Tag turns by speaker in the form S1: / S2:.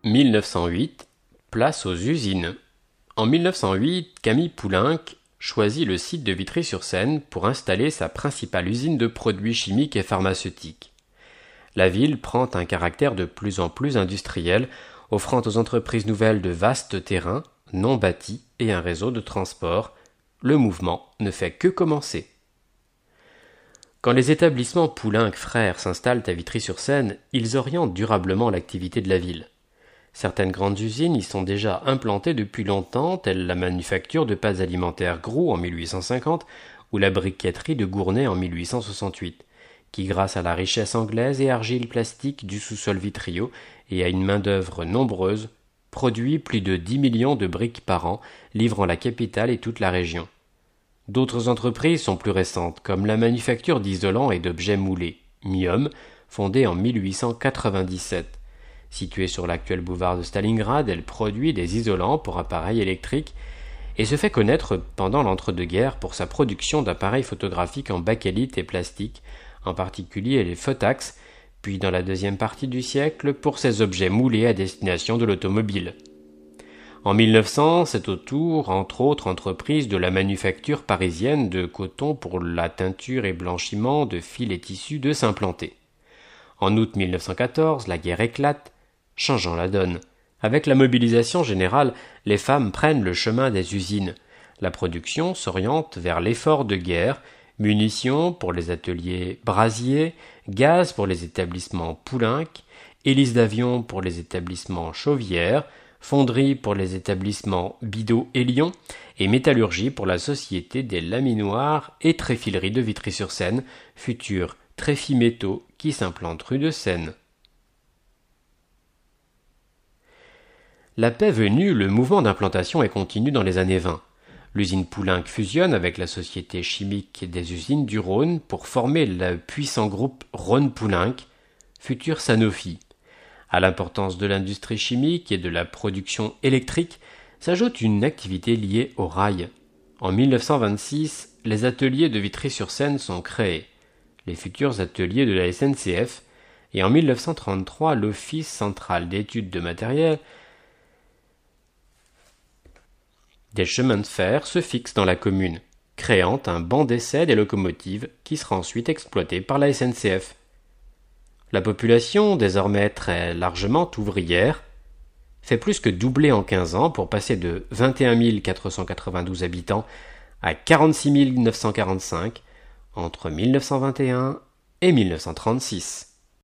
S1: 1908, place aux usines. En 1908, Camille Poulenc choisit le site de Vitry-sur-Seine pour installer sa principale usine de produits chimiques et pharmaceutiques. La ville prend un caractère de plus en plus industriel, offrant aux entreprises nouvelles de vastes terrains, non bâtis et un réseau de transport. Le mouvement ne fait que commencer. Quand les établissements Poulenc Frères s'installent à Vitry-sur-Seine, ils orientent durablement l'activité de la ville. Certaines grandes usines y sont déjà implantées depuis longtemps, telles la manufacture de pâtes alimentaires Groult en 1850 ou la briqueterie de Gournay en 1868, qui, grâce à la richesse anglaise et argile plastique du sous-sol vitriol et à une main-d'œuvre nombreuse, produit plus de 10 millions de briques par an, livrant la capitale et toute la région. D'autres entreprises sont plus récentes, comme la manufacture d'isolants et d'objets moulés, Mium, fondée en 1897. Située sur l'actuel boulevard de Stalingrad, elle produit des isolants pour appareils électriques et se fait connaître pendant l'entre-deux-guerres pour sa production d'appareils photographiques en bakélite et plastique, en particulier les Photax, puis dans la deuxième partie du siècle pour ses objets moulés à destination de l'automobile. En 1900, c'est au tour, entre autres entreprises, de la manufacture parisienne de coton pour la teinture et blanchiment de fils et tissus de s'implanter. En août 1914, la guerre éclate, changeant la donne. Avec la mobilisation générale, les femmes prennent le chemin des usines. La production s'oriente vers l'effort de guerre, munitions pour les ateliers Brasier, gaz pour les établissements Poulenc, hélices d'avion pour les établissements Chauvière, fonderie pour les établissements Bidot et Lyon, et métallurgie pour la Société des Laminoirs et Tréfileries de Vitry-sur-Seine, futur Tréfimétaux qui s'implante rue de Seine. La paix venue, le mouvement d'implantation est continu dans les années 20. L'usine Poulenc fusionne avec la Société chimique des usines du Rhône pour former le puissant groupe Rhône-Poulenc, futur Sanofi. À l'importance de l'industrie chimique et de la production électrique s'ajoute une activité liée au rail. En 1926, les ateliers de Vitry-sur-Seine sont créés, les futurs ateliers de la SNCF, et en 1933, l'Office central d'études de matériel des chemins de fer se fixe dans la commune, créant un banc d'essai des locomotives qui sera ensuite exploité par la SNCF. La population, désormais très largement ouvrière, fait plus que doubler en 15 ans pour passer de 21 492 habitants à 46 945 entre 1921 et 1936.